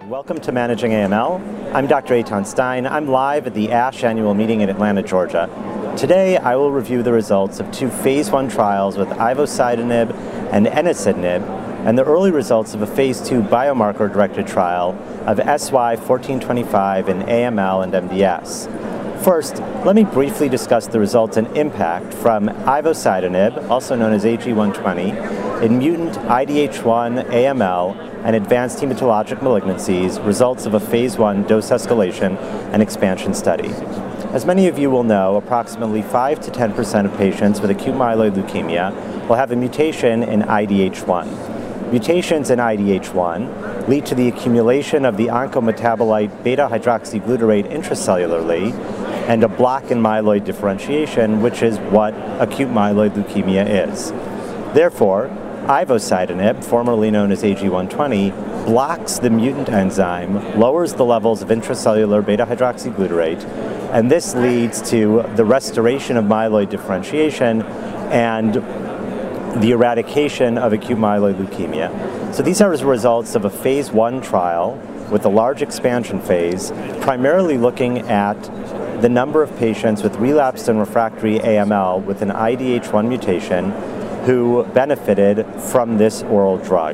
Welcome to Managing AML. I'm Dr. Eitan Stein. I'm live at the ASH annual meeting in Atlanta, Georgia. Today, I will review the results of two phase 1 trials with ivosidenib and enasidenib, and the early results of a phase 2 biomarker-directed trial of SY1425 in AML and MDS. First, let me briefly discuss the results and impact from ivosidenib, also known as AG120, in mutant IDH1 AML and advanced hematologic malignancies, results of a phase 1 dose escalation and expansion study. As many of you will know, approximately 5 to 10% of patients with acute myeloid leukemia will have a mutation in IDH1. Mutations in IDH1 lead to the accumulation of the oncometabolite beta-hydroxyglutarate intracellularly and a block in myeloid differentiation, which is what acute myeloid leukemia is. Therefore, ivosidenib, formerly known as AG120, blocks the mutant enzyme, lowers the levels of intracellular beta-hydroxyglutarate, and this leads to the restoration of myeloid differentiation and the eradication of acute myeloid leukemia. So these are the results of a phase 1 trial with a large expansion phase, primarily looking at the number of patients with relapsed and refractory AML with an IDH1 mutation who benefited from this oral drug.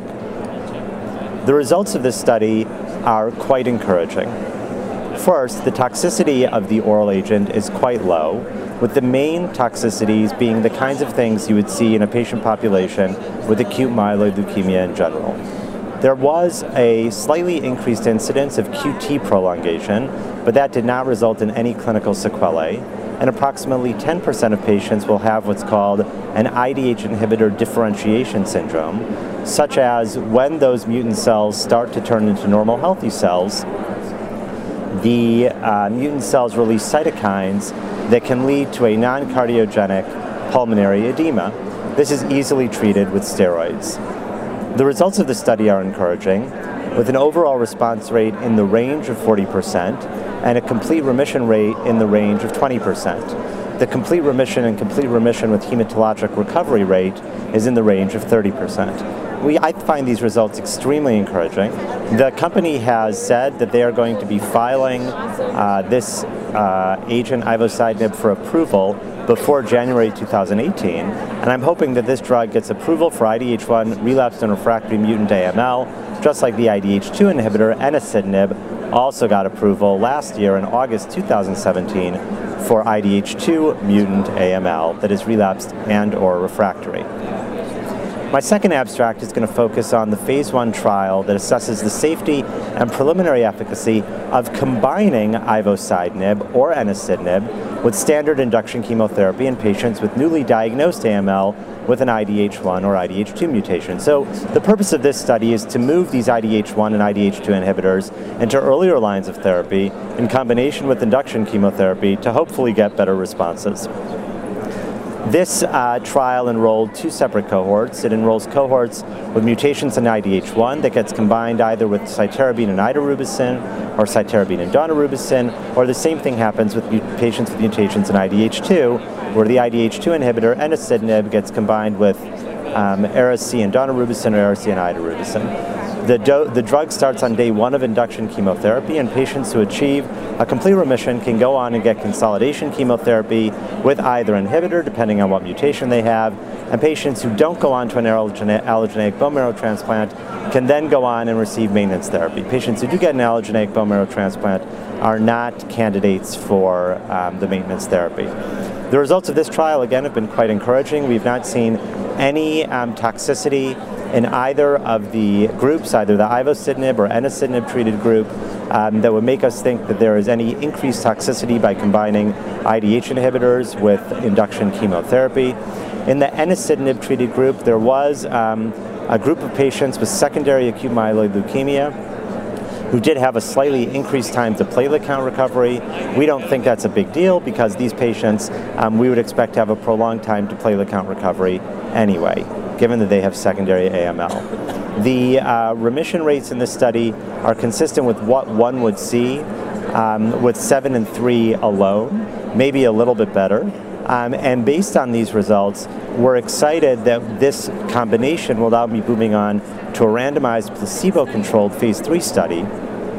The results of this study are quite encouraging. First, the toxicity of the oral agent is quite low, with the main toxicities being the kinds of things you would see in a patient population with acute myeloid leukemia in general. There was a slightly increased incidence of QT prolongation, but that did not result in any clinical sequelae, and approximately 10% of patients will have what's called an IDH inhibitor differentiation syndrome, such as when those mutant cells start to turn into normal healthy cells, the mutant cells release cytokines that can lead to a non-cardiogenic pulmonary edema. This is easily treated with steroids. The results of the study are encouraging, with an overall response rate in the range of 40% and a complete remission rate in the range of 20%. The complete remission and complete remission with hematologic recovery rate is in the range of 30%. I find these results extremely encouraging. The company has said that they are going to be filing this agent, ivosidenib, for approval before January 2018, and I'm hoping that this drug gets approval for IDH1 relapsed and refractory mutant AML, just like the IDH2 inhibitor enasidenib also got approval last year in August 2017 for IDH2 mutant AML that is relapsed and/or refractory. My second abstract is going to focus on the phase 1 trial that assesses the safety and preliminary efficacy of combining ivosidenib or enasidenib with standard induction chemotherapy in patients with newly diagnosed AML with an IDH1 or IDH2 mutation. So the purpose of this study is to move these IDH1 and IDH2 inhibitors into earlier lines of therapy in combination with induction chemotherapy to hopefully get better responses. This trial enrolled two separate cohorts. It enrolls cohorts with mutations in IDH1 that gets combined either with cytarabine and idarubicin or cytarabine and daunorubicin, or the same thing happens with patients with mutations in IDH2, where the IDH2 inhibitor enasidenib gets combined with Ara-C and daunorubicin or Ara-C and idarubicin. The drug starts on day 1 of induction chemotherapy, and patients who achieve a complete remission can go on and get consolidation chemotherapy with either inhibitor, depending on what mutation they have, and patients who don't go on to an allogeneic bone marrow transplant can then go on and receive maintenance therapy. Patients who do get an allogeneic bone marrow transplant are not candidates for the maintenance therapy. The results of this trial, again, have been quite encouraging. We've not seen any toxicity in either of the groups, either the ivosidenib or enasidenib treated group, that would make us think that there is any increased toxicity by combining IDH inhibitors with induction chemotherapy. In the enasidenib treated group, there was a group of patients with secondary acute myeloid leukemia who did have a slightly increased time to platelet count recovery. We don't think that's a big deal because these patients, we would expect to have a prolonged time to platelet count recovery anyway, given that they have secondary AML. The remission rates in this study are consistent with what one would see with 7 and 3 alone, maybe a little bit better. And based on these results, we're excited that this combination will now be moving on to a randomized placebo-controlled phase 3 study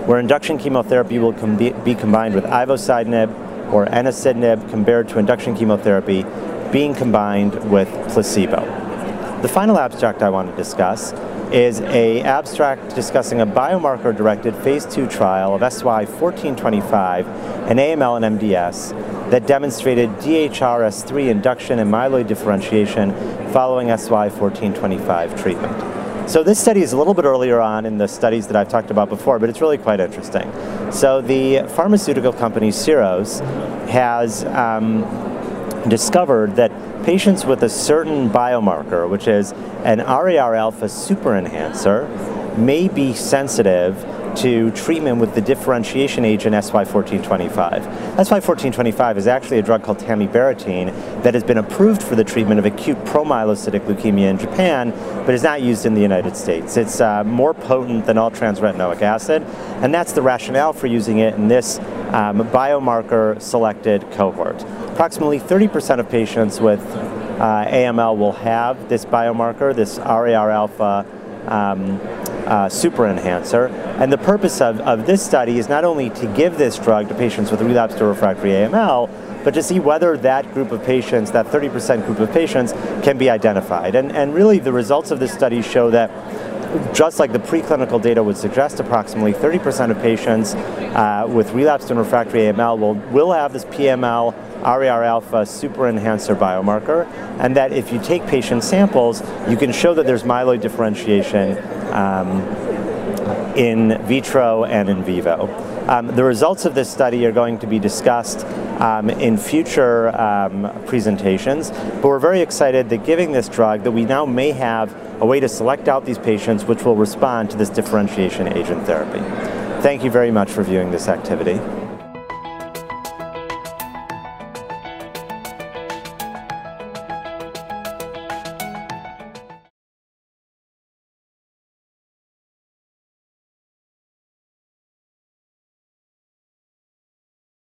where induction chemotherapy will be combined with ivosidenib or enasidenib compared to induction chemotherapy being combined with placebo. The final abstract I want to discuss is an abstract discussing a biomarker-directed phase 2 trial of SY1425 in AML and MDS that demonstrated DHRS3 induction and myeloid differentiation following SY1425 treatment. So this study is a little bit earlier on in the studies that I've talked about before, but it's really quite interesting. So the pharmaceutical company Syros has discovered that patients with a certain biomarker, which is an RAR alpha superenhancer, may be sensitive to treatment with the differentiation agent SY1425. SY1425 is actually a drug called tamibarotene that has been approved for the treatment of acute promyelocytic leukemia in Japan, but is not used in the United States. It's more potent than all transretinoic acid, and that's the rationale for using it in this biomarker-selected cohort. Approximately 30% of patients with AML will have this biomarker, this RAR alpha superenhancer, and the purpose of this study is not only to give this drug to patients with relapsed or refractory AML, but to see whether that group of patients, that 30% group of patients, can be identified. And really the results of this study show that just like the preclinical data would suggest, approximately 30% of patients with relapsed and refractory AML will have this PML RAR alpha superenhancer biomarker, and that if you take patient samples, you can show that there's myeloid differentiation in vitro and in vivo. The results of this study are going to be discussed in future presentations, but we're very excited that giving this drug that we now may have a way to select out these patients which will respond to this differentiation agent therapy. Thank you very much for viewing this activity.